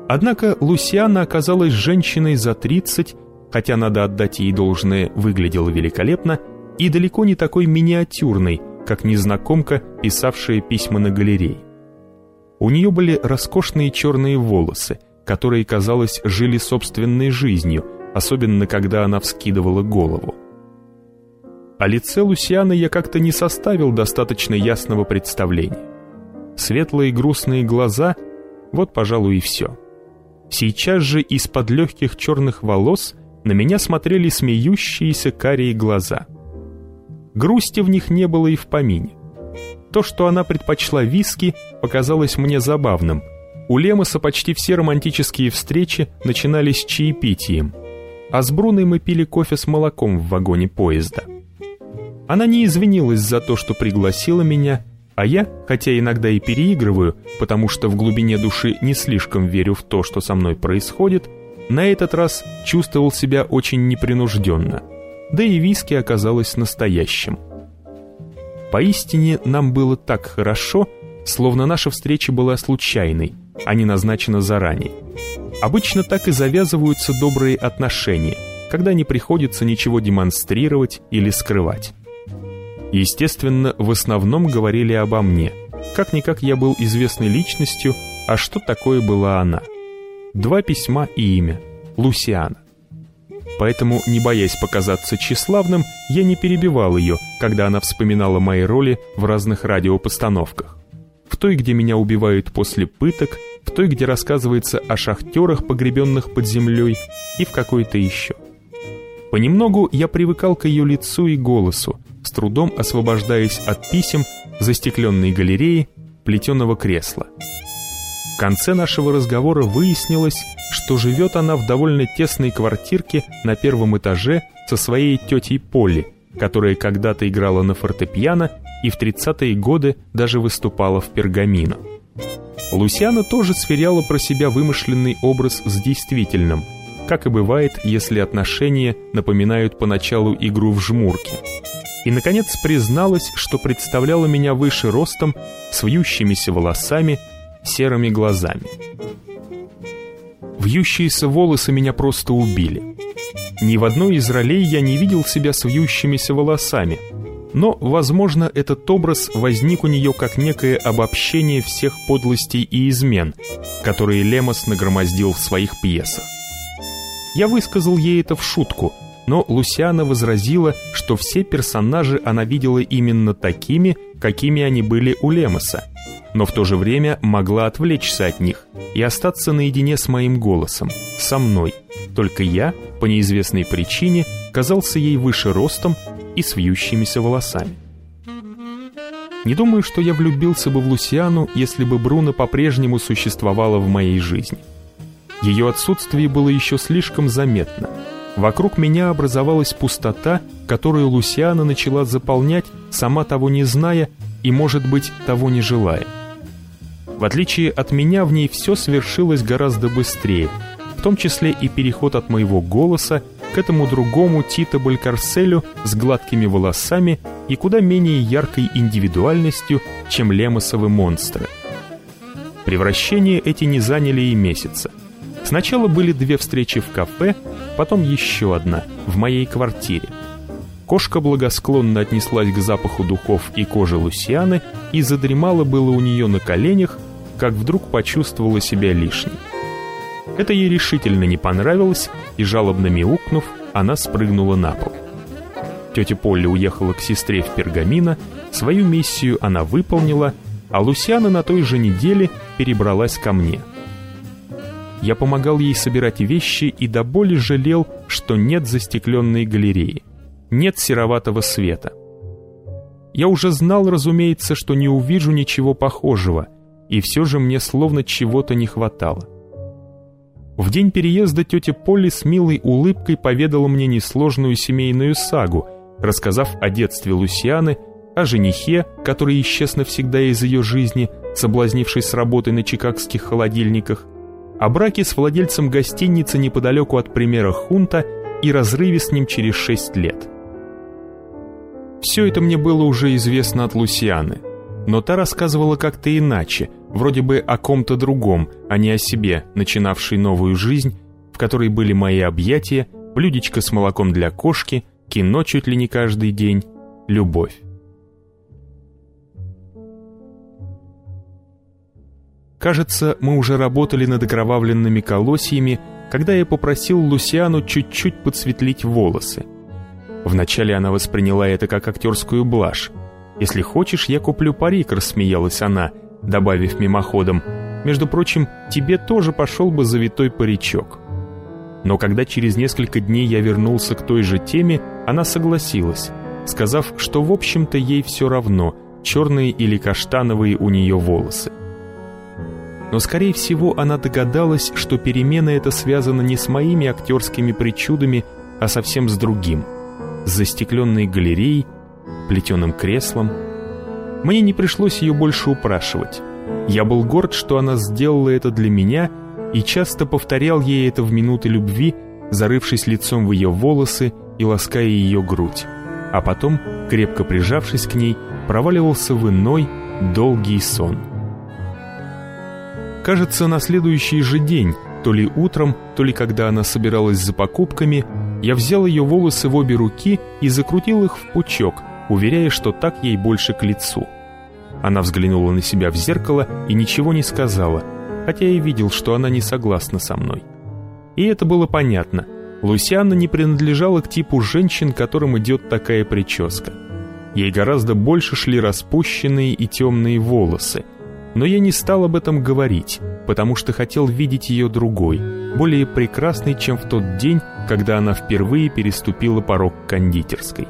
Однако Лусиана оказалась женщиной за 30, хотя, надо отдать ей должное, выглядела великолепно, и далеко не такой миниатюрной, как незнакомка, писавшая письма на галерее. У нее были роскошные черные волосы, которые, казалось, жили собственной жизнью, особенно когда она вскидывала голову. О лице Лусианы я как-то не составил достаточно ясного представления. Светлые грустные глаза — вот, пожалуй, и все. Сейчас же из-под легких черных волос на меня смотрели смеющиеся карие глаза. Грусти в них не было и в помине. То, что она предпочла виски, показалось мне забавным. У Лемоса почти все романтические встречи начинались чаепитием, а с Бруной мы пили кофе с молоком в вагоне поезда. Она не извинилась за то, что пригласила меня, а я, хотя иногда и переигрываю, потому что в глубине души не слишком верю в то, что со мной происходит, на этот раз чувствовал себя очень непринужденно, да и виски оказалось настоящим. Поистине нам было так хорошо, словно наша встреча была случайной, а не назначена заранее. Обычно так и завязываются добрые отношения, когда не приходится ничего демонстрировать или скрывать. Естественно, в основном говорили обо мне. Как-никак я был известной личностью, а что такое была она? 2 письма и имя — Лусиана. Поэтому, не боясь показаться тщеславным, я не перебивал ее, когда она вспоминала мои роли в разных радиопостановках. В той, где меня убивают после пыток, в той, где рассказывается о шахтерах, погребенных под землей, и в какой-то еще. Понемногу я привыкал к ее лицу и голосу, с трудом освобождаясь от писем, застекленной галереи, плетеного кресла. В конце нашего разговора выяснилось, что живет она в довольно тесной квартирке на 1-м этаже со своей тетей Полли, которая когда-то играла на фортепиано и в 30-е годы даже выступала в Пергамино. Лусиана тоже сверяла про себя вымышленный образ с действительным, как и бывает, если отношения напоминают поначалу игру в жмурки. И, наконец, призналась, что представляла меня выше ростом, с вьющимися волосами, серыми глазами. Вьющиеся волосы меня просто убили. Ни в одной из ролей я не видел себя с вьющимися волосами, но, возможно, этот образ возник у нее как некое обобщение всех подлостей и измен, которые Лемос нагромоздил в своих пьесах. Я высказал ей это в шутку, но Лусиана возразила, что все персонажи она видела именно такими, какими они были у Лемоса, но в то же время могла отвлечься от них и остаться наедине с моим голосом, со мной. Только я, по неизвестной причине, казался ей выше ростом и с вьющимися волосами. Не думаю, что я влюбился бы в Лусиану, если бы Бруно по-прежнему существовала в моей жизни. Ее отсутствие было еще слишком заметно. Вокруг меня образовалась пустота, которую Лусиана начала заполнять, сама того не зная и, может быть, того не желая. В отличие от меня, в ней все свершилось гораздо быстрее, в том числе и переход от моего голоса к этому другому Тито Балькарселю с гладкими волосами и куда менее яркой индивидуальностью, чем Лемосовы монстры. Превращения эти не заняли и месяца. Сначала были 2 встречи в кафе, потом еще одна, в моей квартире. Кошка благосклонно отнеслась к запаху духов и кожи Лусианы и задремала было у нее на коленях, как вдруг почувствовала себя лишней. Это ей решительно не понравилось, и, жалобно мяукнув, она спрыгнула на пол. Тетя Полли уехала к сестре в Пергамино, свою миссию она выполнила, а Лусиана на той же неделе перебралась ко мне. Я помогал ей собирать вещи и до боли жалел, что нет застекленной галереи, нет сероватого света. Я уже знал, разумеется, что не увижу ничего похожего, и все же мне словно чего-то не хватало. В день переезда тетя Полли с милой улыбкой поведала мне несложную семейную сагу, рассказав о детстве Лусианы, о женихе, который исчез навсегда из ее жизни, соблазнившись с работой на чикагских холодильниках, о браке с владельцем гостиницы неподалеку от примера Хунта и разрыве с ним через 6 лет. Все это мне было уже известно от Лусианы, но та рассказывала как-то иначе, вроде бы о ком-то другом, а не о себе, начинавшей новую жизнь, в которой были мои объятия, блюдечко с молоком для кошки, кино чуть ли не каждый день, любовь. Кажется, мы уже работали над окровавленными колосьями, когда я попросил Лусиану чуть-чуть подсветлить волосы. Вначале она восприняла это как актерскую блажь. «Если хочешь, я куплю парик», — рассмеялась она, добавив мимоходом. «Между прочим, тебе тоже пошел бы завитой паричок». Но когда через несколько дней я вернулся к той же теме, она согласилась, сказав, что в общем-то ей все равно, черные или каштановые у нее волосы. Но, скорее всего, она догадалась, что перемена эта связана не с моими актерскими причудами, а совсем с другим. С застекленной галереей, плетеным креслом. Мне не пришлось ее больше упрашивать. Я был горд, что она сделала это для меня, и часто повторял ей это в минуты любви, зарывшись лицом в ее волосы и лаская ее грудь. А потом, крепко прижавшись к ней, проваливался в иной, долгий сон. Кажется, на следующий же день, то ли утром, то ли когда она собиралась за покупками, я взял ее волосы в обе руки и закрутил их в пучок, уверяя, что так ей больше к лицу. Она взглянула на себя в зеркало и ничего не сказала, хотя я видел, что она не согласна со мной. И это было понятно. Лусиана не принадлежала к типу женщин, которым идет такая прическа. Ей гораздо больше шли распущенные и темные волосы. Но я не стал об этом говорить, потому что хотел видеть ее другой, более прекрасной, чем в тот день, когда она впервые переступила порог кондитерской.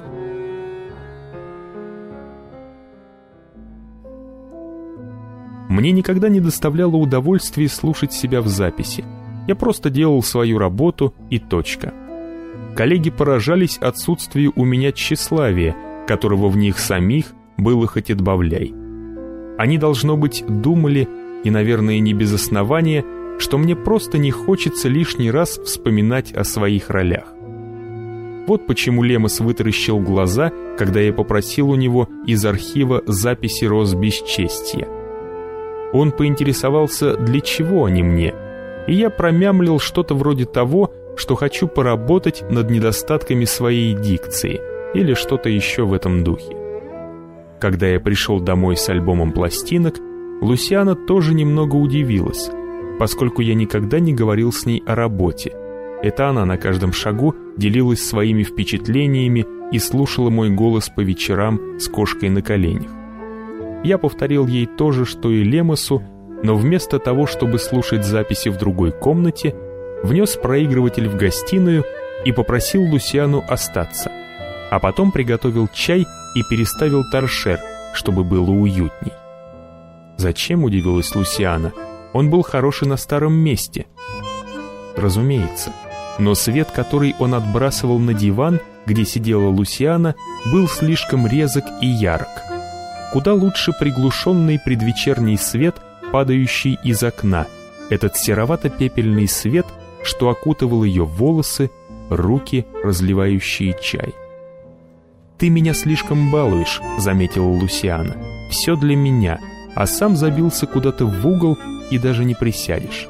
Мне никогда не доставляло удовольствия слушать себя в записи. Я просто делал свою работу и точка. Коллеги поражались отсутствию у меня тщеславия, которого в них самих было хоть отбавляй. Они, должно быть, думали, и, наверное, не без основания, что мне просто не хочется лишний раз вспоминать о своих ролях. Вот почему Лемос вытаращил глаза, когда я попросил у него из архива записи роз бесчестья. Он поинтересовался, для чего они мне, и я промямлил что-то вроде того, что хочу поработать над недостатками своей дикции, или что-то еще в этом духе. Когда я пришел домой с альбомом пластинок, Лусиана тоже немного удивилась, поскольку я никогда не говорил с ней о работе. Это она на каждом шагу делилась своими впечатлениями и слушала мой голос по вечерам с кошкой на коленях. Я повторил ей то же, что и Лемосу, но вместо того, чтобы слушать записи в другой комнате, внес проигрыватель в гостиную и попросил Лусиану остаться, а потом приготовил чай и переставил торшер, чтобы было уютней. «Зачем?» — удивилась Лусиана. «Он был хороший на старом месте». Разумеется, но свет, который он отбрасывал на диван, где сидела Лусиана, был слишком резок и ярок. Куда лучше приглушенный предвечерний свет, падающий из окна, этот серовато-пепельный свет, что окутывал ее волосы, руки, разливающие чай. «Ты меня слишком балуешь», — заметила Лусиана. «Все для меня, а сам забился куда-то в угол и даже не присядешь».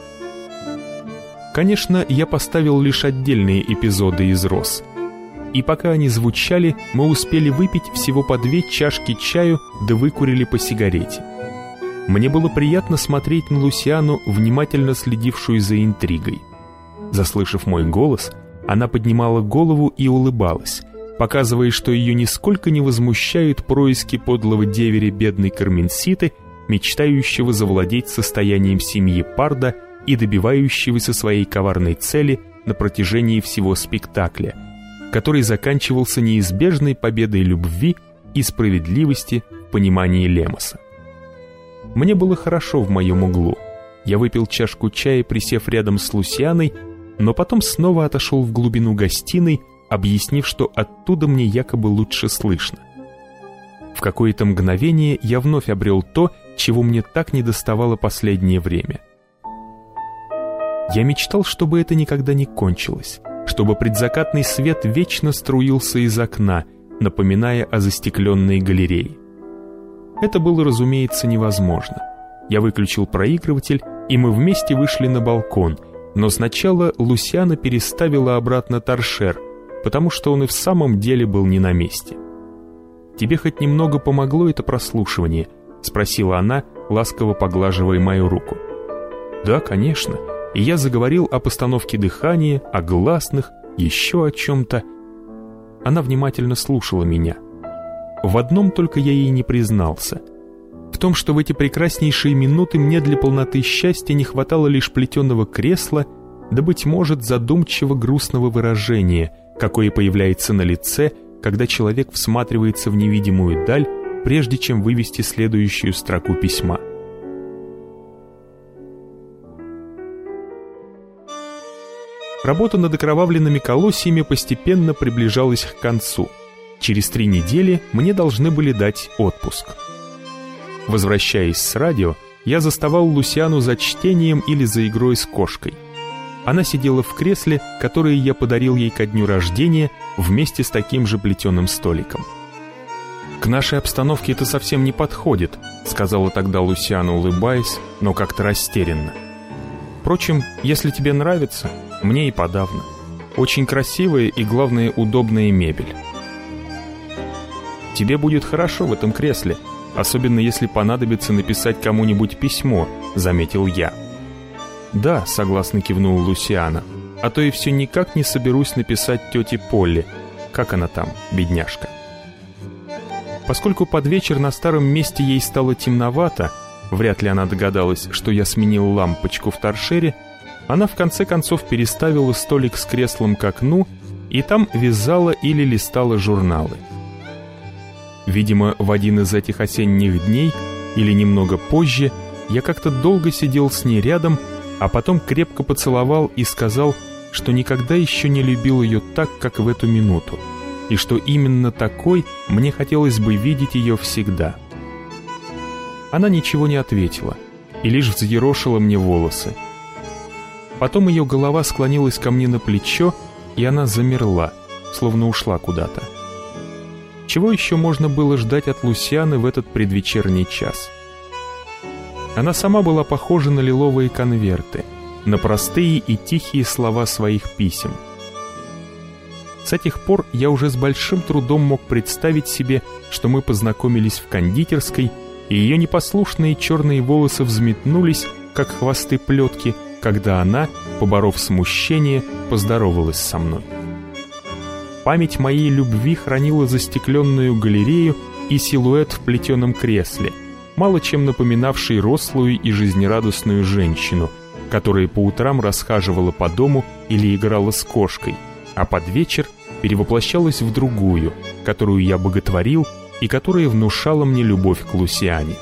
Конечно, я поставил лишь отдельные эпизоды из «Роз». И пока они звучали, мы успели выпить всего по 2 чашки чаю, да выкурили по сигарете. Мне было приятно смотреть на Лусиану, внимательно следившую за интригой. Заслышав мой голос, она поднимала голову и улыбалась, показывая, что ее нисколько не возмущают происки подлого деверя бедной Карменситы, мечтающего завладеть состоянием семьи Пардо и добивающегося своей коварной цели на протяжении всего спектакля, который заканчивался неизбежной победой любви и справедливости в понимании Лемоса. Мне было хорошо в моем углу. Я выпил чашку чая, присев рядом с Лусианой, но потом снова отошел в глубину гостиной, объяснив, что оттуда мне якобы лучше слышно. В какое-то мгновение я вновь обрел то, чего мне так недоставало последнее время. Я мечтал, чтобы это никогда не кончилось, чтобы предзакатный свет вечно струился из окна, напоминая о застекленной галерее. Это было, разумеется, невозможно. Я выключил проигрыватель, и мы вместе вышли на балкон, но сначала Лусиана переставила обратно торшер, потому что он и в самом деле был не на месте. «Тебе хоть немного помогло это прослушивание?» — спросила она, ласково поглаживая мою руку. «Да, конечно». И я заговорил о постановке дыхания, о гласных, еще о чем-то. Она внимательно слушала меня. В одном только я ей не признался. В том, что в эти прекраснейшие минуты мне для полноты счастья не хватало лишь плетеного кресла, да, быть может, задумчиво грустного выражения, какое появляется на лице, когда человек всматривается в невидимую даль, прежде чем вывести следующую строку письма. Работа над окровавленными колосьями постепенно приближалась к концу. Через 3 недели мне должны были дать отпуск. Возвращаясь с радио, я заставал Лусиану за чтением или за игрой с кошкой. Она сидела в кресле, которое я подарил ей ко дню рождения, вместе с таким же плетеным столиком. «К нашей обстановке это совсем не подходит», — сказала тогда Лусиана, улыбаясь, но как-то растерянно. «Впрочем, если тебе нравится, мне и подавно. Очень красивая и, главное, удобная мебель. Тебе будет хорошо в этом кресле, особенно если понадобится написать кому-нибудь письмо», — заметил я. «Да», — согласно кивнула Лусиана, «а то и все никак не соберусь написать тете Полли. Как она там, бедняжка?» Поскольку под вечер на старом месте ей стало темновато, вряд ли она догадалась, что я сменил лампочку в торшере, она в конце концов переставила столик с креслом к окну и там вязала или листала журналы. Видимо, в один из этих осенних дней или немного позже я как-то долго сидел с ней рядом, а потом крепко поцеловал и сказал, что никогда еще не любил ее так, как в эту минуту, и что именно такой мне хотелось бы видеть ее всегда. Она ничего не ответила и лишь взъерошила мне волосы. Потом ее голова склонилась ко мне на плечо, и она замерла, словно ушла куда-то. Чего еще можно было ждать от Лусианы в этот предвечерний час? Она сама была похожа на лиловые конверты, на простые и тихие слова своих писем. С этих пор я уже с большим трудом мог представить себе, что мы познакомились в кондитерской, и ее непослушные черные волосы взметнулись, как хвосты плетки, когда она, поборов смущение, поздоровалась со мной. Память моей любви хранила застекленную галерею и силуэт в плетеном кресле, мало чем напоминавший рослую и жизнерадостную женщину, которая по утрам расхаживала по дому или играла с кошкой, а под вечер перевоплощалась в другую, которую я боготворил и которая внушала мне любовь к Лусиане.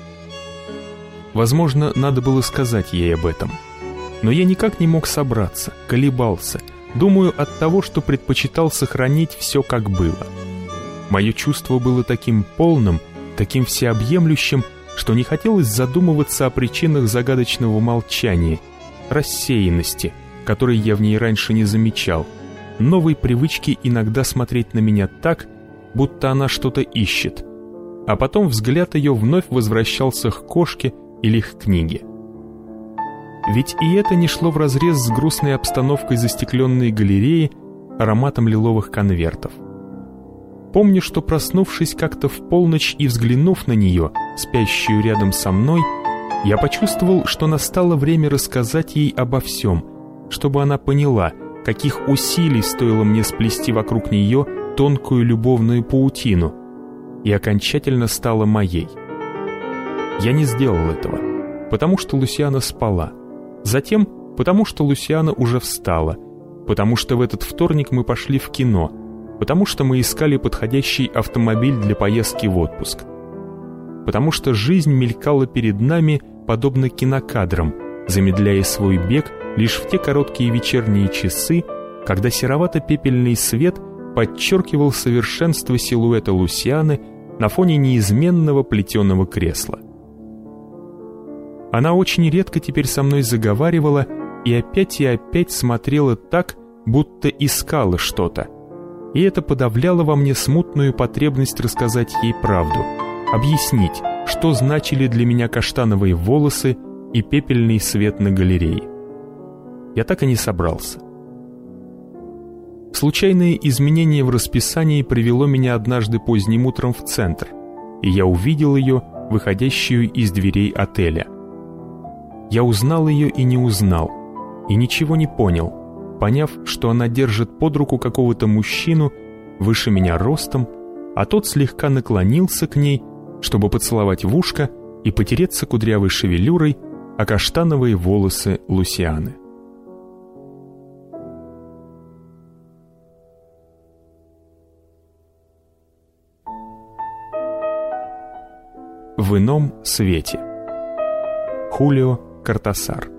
Возможно, надо было сказать ей об этом. Но я никак не мог собраться, колебался, думаю, от того, что предпочитал сохранить все, как было. Мое чувство было таким полным, таким всеобъемлющим, что не хотелось задумываться о причинах загадочного молчания, рассеянности, которой я в ней раньше не замечал, новой привычки иногда смотреть на меня так, будто она что-то ищет, а потом взгляд ее вновь возвращался к кошке или к книге. Ведь и это не шло вразрез с грустной обстановкой застекленной галереи, ароматом лиловых конвертов. Помню, что, проснувшись как-то в полночь и взглянув на нее, спящую рядом со мной, я почувствовал, что настало время рассказать ей обо всем, чтобы она поняла, каких усилий стоило мне сплести вокруг нее тонкую любовную паутину, и окончательно стала моей. Я не сделал этого, потому что Лусиана спала. Затем, потому что Лусиана уже встала, потому что в этот вторник мы пошли в кино, потому что мы искали подходящий автомобиль для поездки в отпуск, потому что жизнь мелькала перед нами, подобно кинокадрам, замедляя свой бег лишь в те короткие вечерние часы, когда серовато-пепельный свет подчеркивал совершенство силуэта Лусианы на фоне неизменного плетеного кресла. Она очень редко теперь со мной заговаривала и опять смотрела так, будто искала что-то. И это подавляло во мне смутную потребность рассказать ей правду, объяснить, что значили для меня каштановые волосы и пепельный свет на галерее. Я так и не собрался. Случайное изменение в расписании привело меня однажды поздним утром в центр, и я увидел ее, выходящую из дверей отеля. Я узнал ее и не узнал, и ничего не понял, поняв, что она держит под руку какого-то мужчину выше меня ростом, а тот слегка наклонился к ней, чтобы поцеловать в ушко и потереться кудрявой шевелюрой о каштановые волосы Лусианы. В ином свете. Хулио Кортасар.